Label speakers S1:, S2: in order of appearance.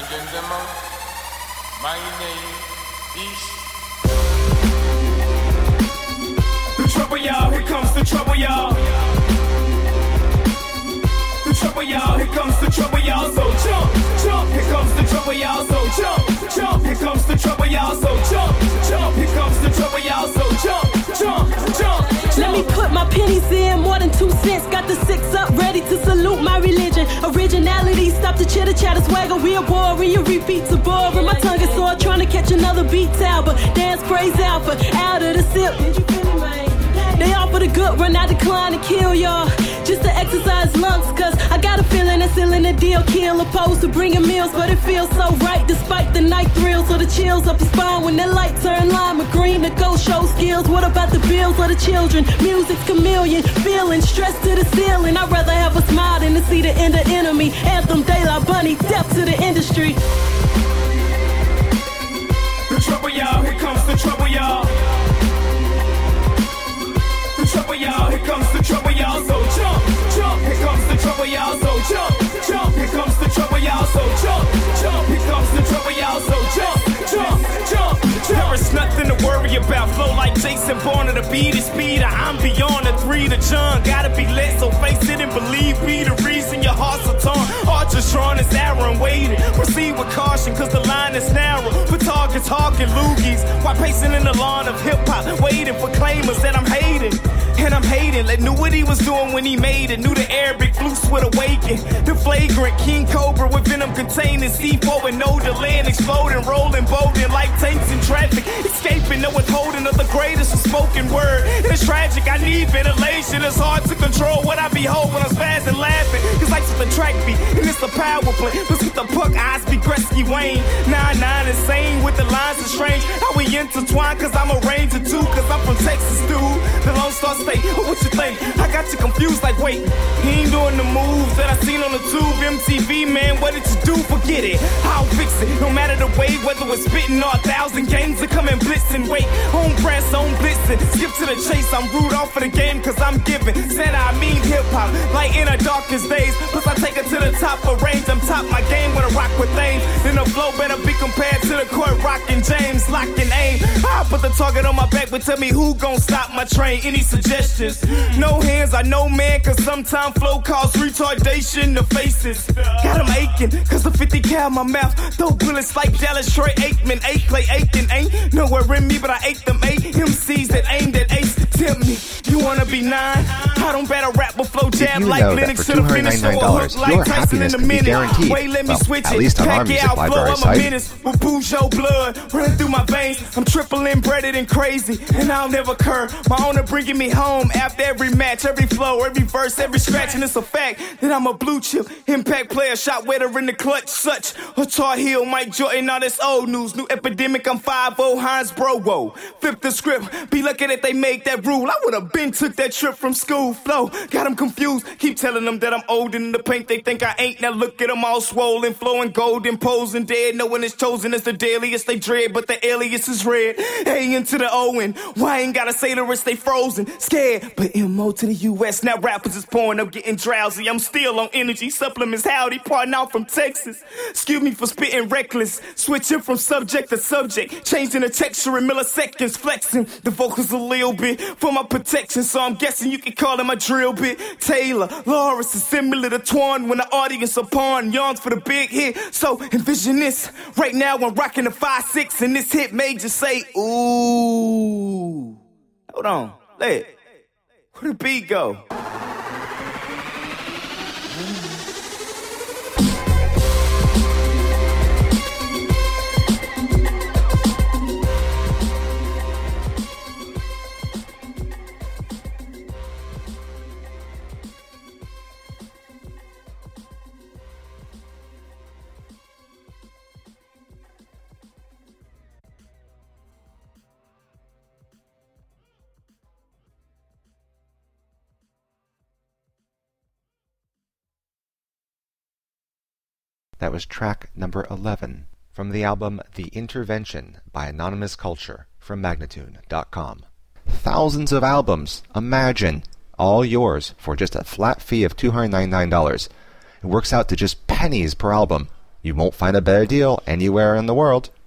S1: and gentlemen, my name is...
S2: The trouble, y'all, here comes the trouble, y'all. The trouble, y'all, here comes the trouble, y'all. So jump, jump, here comes the trouble, y'all. So jump, jump, here comes the trouble, y'all. So jump, jump, here comes the trouble, y'all. So jump, jump, jump.
S3: Let me put my pennies in, more than 2 cents. Got the 6 up, ready to salute my religion. Originality, stop the chitter chatter, swagger, real warrior, repeats are boring. My tongue is sore, trying to catch another beat tower. Dance praise alpha, out of the sip. Did you feel it, man? They offer the good run, I decline to kill y'all. Just to exercise lungs, cause I got a feeling that sealing the deal kill. Opposed to bringing meals, but it feels so right despite the night thrills or the chills up the spine. When that light turn lime or green to go show skills. What about the bills or the children? Music's chameleon, feeling stressed to the ceiling. I'd rather have a smile than to see the end of enemy. Anthem, De La Bunny, death to the industry.
S2: The trouble, y'all, here comes the trouble, y'all. The trouble, y'all, here comes the trouble, y'all. So jump, jump, here comes the trouble, y'all. So jump, jump, here comes the trouble, y'all. So jump, jump, here comes the trouble, y'all. So jump, jump, jump, jump. There is nothing to worry about. Flow like Jason Bourne at the beat is speed. I'm beyond the 3 to John. Gotta be lit, so face it and believe. Be the reason your hearts are torn. Archers drawn as arrow and waiting. Proceed with caution, cause the line is narrow. For targets, hawking loogies. While pacing in the lawn of hip hop, waiting for claimers that I'm hating. And I'm hating, like knew what he was doing when he made it. Knew the Arabic flutes would awaken. The flagrant King Cobra with venom containing C4 and no delaying, exploding, rolling, bolting like tanks in traffic. Escaping, no withholding of the greatest of spoken word. It's tragic, I need ventilation. It's hard to control what I behold when I'm spazzing laughing. Cause life's with the track beat, and it's the power play. But with the puck, Osby, Gretzky, Wayne. 9-9 insane with the lines are strange. How we intertwine, cause I'm a ranger too. Cause I'm from Texas, dude. The Lone Star State. What you think? I got you confused like, wait, he ain't doing the moves that I seen on the tube. MTV, man, what did you do? Forget it, I'll fix it. No matter the way, whether it's spitting or 1,000 games to come and blitz and wait. Home press, home blitzing. Skip to the chase, I'm Rudolph for the game cause I'm giving. Said I mean hip-hop, like in our darkest days. Plus I take it to the top of range. I'm top my game when I rock with things. Then the flow better be compared to the court rocking James, lock and aim. I put the target on my back, but tell me who gon' stop my train. Any suggestions? No hands, I know man, cause sometimes flow cause retardation to faces. Got them aching, cause the 50 cal in my mouth. Throw bullets like Dallas, Troy Aikman. 8 play Aiken, ain't nowhere in me, but I ate them 8 MCs that aimed at ace. Tell me, you wanna be 9? I don't battle rap but flow jab like Linux to the finish. No hook like Tyson in a minute. Wait, let me switch it. Pack it out, flow, I'm a menace with Peugeot blood running through my veins. I'm triple inbreded and crazy, and I'll never curve. My owner bringing me home after every match, every flow, every verse, every scratch, and it's a fact that I'm a blue chip impact player, shot wetter in the clutch, such a Tar Heel, Mike Jordan, all this old news, new epidemic, I'm 5-0, Heinz Browo, flip the script, be lucky that they make that rule, I would've been took that trip from school, flow, got them confused, keep telling them that I'm old in the paint, they think I ain't, now look at them all swollen, flowing golden, posing dead, no one is chosen as the dailiest, they dread, but the alias is red, A into the Owen, why ain't gotta say the rest, they frozen, scared, but MO to the US, now rappers is pouring up, getting drowsy. I'm still on energy supplements. Howdy, parting out from Texas. Excuse me for spitting reckless. Switching from subject to subject. Changing the texture in milliseconds. Flexing the vocals a little bit for my protection. So I'm guessing you can call it my drill bit. Taylor, Lawrence is similar to Twan when the audience upon yawns for the big hit. So envision this. Right now I'm rocking the 5-6 and this hit made you say, ooh. Hold on. Let it. Where'd the beat go?
S4: That was track number 11 from the album The Intervention by Anonymous Culture from Magnatune.com. Thousands of albums, imagine, all yours for just a flat fee of $299. It works out to just pennies per album. You won't find a better deal anywhere in the world.